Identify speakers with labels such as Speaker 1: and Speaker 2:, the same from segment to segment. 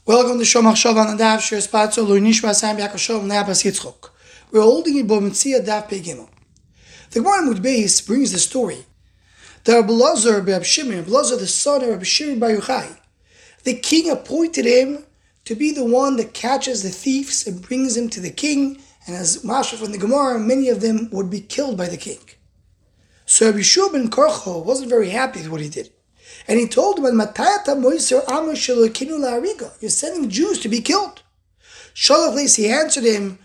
Speaker 1: Welcome to Shomach Shav on the Daf Shir Spatzo Loinishma Sam Yakashov Nabas Yitzchok. We're holding in Bometzia Daf Pegimel. The Gemara Mud Beis brings the story that Rabbi Elazar the son of Rabbi Shimon Bar Yochai, the king appointed him to be the one that catches the thieves and brings them to the king, and as Masha from the Gemara, many of them would be killed by the king. So Rabbi Shua ben Korcho wasn't very happy with what he did. And he told him, you're sending Jews to be killed. He answered him,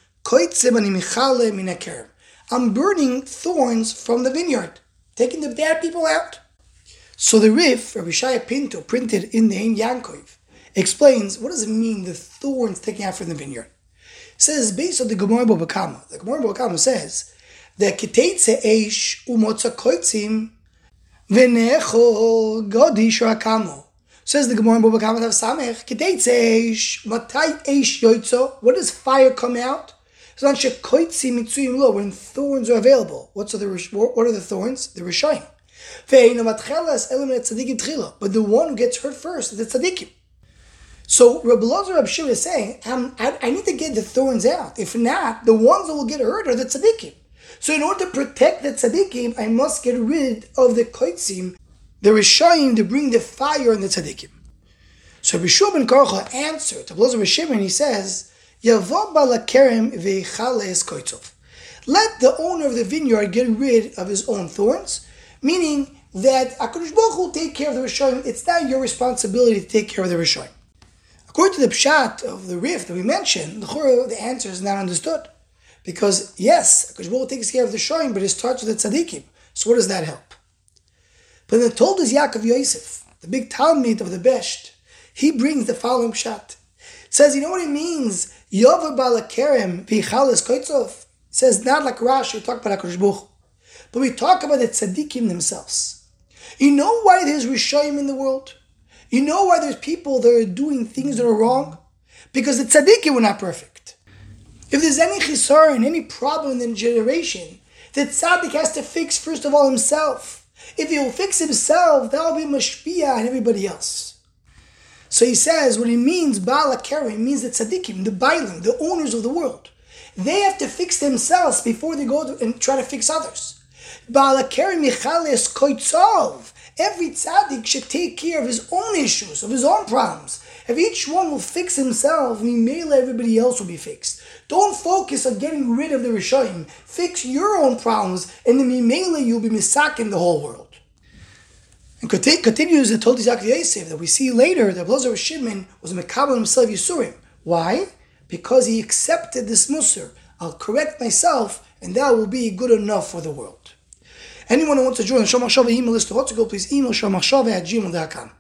Speaker 1: I'm burning thorns from the vineyard, taking the bad people out. So the Rif, Rabbi Shaya Pinto, printed in the Ein Yankov, explains, what does it mean, the thorns taken out from the vineyard? It says, based on the Gemara Bava Kama. The Gemara Bava Kama says, that Kiteitze Eish Umotza Koitzim V'nechol Godish Rakamo. Says the Gemara in Bava Kama Tav Samech, Kiteitze Eish, Matai Eish Yoitzo, when does fire come out? So on Shekoitzim Mitzuyim Lo, when thorns are available. What are the thorns? The Rishayim. But the one who gets hurt first is the tzaddikim. So Rabbi Elazar Rabbi Shimon is saying, I need to get the thorns out. If not, the ones that will get hurt are the tzaddikim. So in order to protect the tzaddikim, I must get rid of the koitzim, the rishayim, to bring the fire on the tzaddikim. So Rabbi Shua ben Korcha answered to Rabbi Elazar Rabbi Shimon, he says, Yavo balakerem veichales koitzov. Let the owner of the vineyard get rid of his own thorns, meaning that HaKadosh Baruch Hu will take care of the rishayim. It's not your responsibility to take care of the rishayim. According to the pshat of the Rif that we mentioned, the answer is not understood. Because yes, HaKadosh Baruch Hu takes care of the shoyim, but it starts with the tzaddikim. So what does that help? But then told us Yaakov Yosef, the big Talmid of the Besht, he brings the following pshat. It says, you know what it means? Yover balakerem v'chales koitzov. It says, not like Rashi, we talk about HaKadosh Baruch Hu, but we talk about the tzaddikim themselves. You know why there's rishayim in the world? You know why there's people that are doing things that are wrong? Because the tzaddikim were not perfect. If there's any chisar and any problem in the generation, the tzaddik has to fix first of all himself. If he will fix himself, that will be mashpia on everybody else. So he says, what he means, Baal HaKerem, means the tzaddikim, the bailim, the owners of the world. They have to fix themselves before they go and try to fix others. Baal HaKerem yichales koitzov. Every tzaddik should take care of his own issues, of his own problems. If each one will fix himself, Mimela, everybody else will be fixed. Don't focus on getting rid of the Rishayim. Fix your own problems, and then Mimela, you'll be misaking the whole world. And continues the Toldos Yaakov Yosef that we see later that Rabbi Elazar Shimon was Mekabel himself Yisurim. Why? Because he accepted this Musar. I'll correct myself, and that will be good enough for the world. Anyone who wants to join the Shomach Shav email list to Hotzago, please email shomachshav@gmail.com.